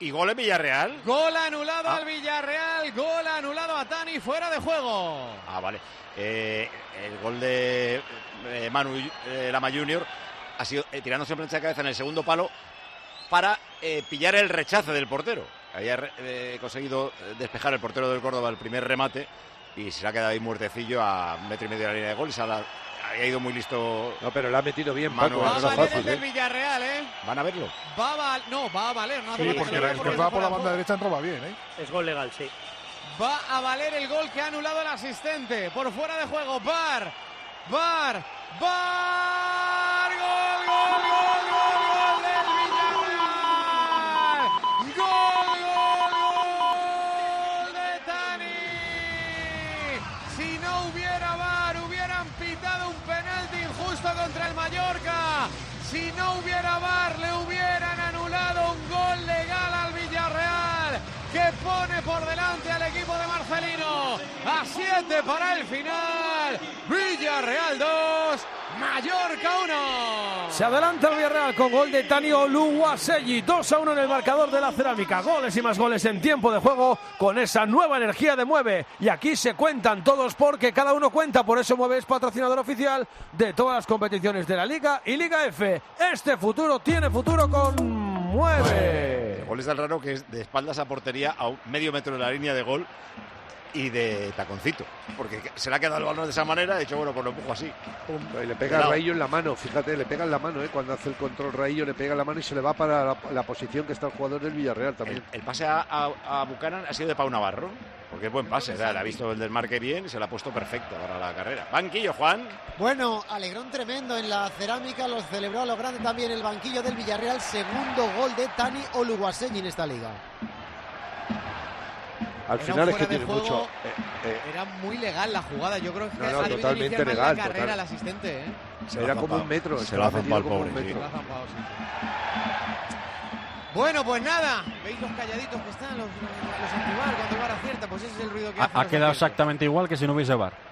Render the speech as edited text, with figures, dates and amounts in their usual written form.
¿Y gol en Villarreal? Gol anulado al Villarreal, gol anulado a Tani, fuera de juego. Vale. El gol de Manu Lama Junior ha sido tirándose en plancha de cabeza en el segundo palo para pillar el rechace del portero. Había conseguido despejar el portero del Córdoba el primer remate y se ha quedado ahí muertecillo a 1,5 metros de la línea de gol y se ha ido muy listo. No, pero lo ha metido bien, Manu. Paco. Va a No valer fácil, el del Villarreal, ¿Van a verlo? va a valer. No hace Sí, falta porque que lo el vea, que va por la banda derecha entró bien, ¿eh? Es gol legal, sí. Va a valer el gol que ha anulado el asistente. Por fuera de juego, VAR. Gol del Villarreal. Gol de Tani. Si no hubiera VAR, hubieran pitado un penalti injusto contra el Mallorca. Si no hubiera VAR, le hubieran anulado un gol legal al Villarreal, que pone por delante al equipo de Marcelino a 7 para el final. Villarreal 2, Mallorca 1. Se adelanta el Villarreal con gol de Tani Oluwaseyi. 2-1 en el marcador de la Cerámica. Goles y más goles en tiempo de juego con esa nueva energía de Mueve. Y aquí se cuentan todos porque cada uno cuenta. Por eso Mueve es patrocinador oficial de todas las competiciones de la Liga y Liga F. Este futuro tiene futuro con Mueve. El gol es tan raro que es de espaldas a portería a medio metro de la línea de gol y de taconcito, porque se le ha quedado el balón de esa manera. De hecho, bueno, pues lo empujo así. Y le pega a Raillo en la mano, fíjate, le pega en la mano, cuando hace el control Raillo le pega en la mano y se le va para la posición que está el jugador del Villarreal también. El pase a Buchanan ha sido de Pau Navarro, porque es buen pase, le ha visto el desmarque bien y se le ha puesto perfecto para la carrera. Banquillo, Juan. Bueno, alegrón tremendo en la Cerámica, lo celebró a lo grande también el banquillo del Villarreal, segundo gol de Tani Oluwaseyi en esta liga. Al final es que tiene juego, mucho. Era muy legal la jugada, yo creo que No, ha debido totalmente iniciar mal legal, la carrera total. el asistente. Era como un metro. Se lo ha zampado el pobre. Se lo ha zampado, sí. Bueno, pues nada, veis los calladitos que están los antivar cuando el VAR acierta, pues ese es el ruido que hace. Ha quedado exactamente igual que si no hubiese VAR.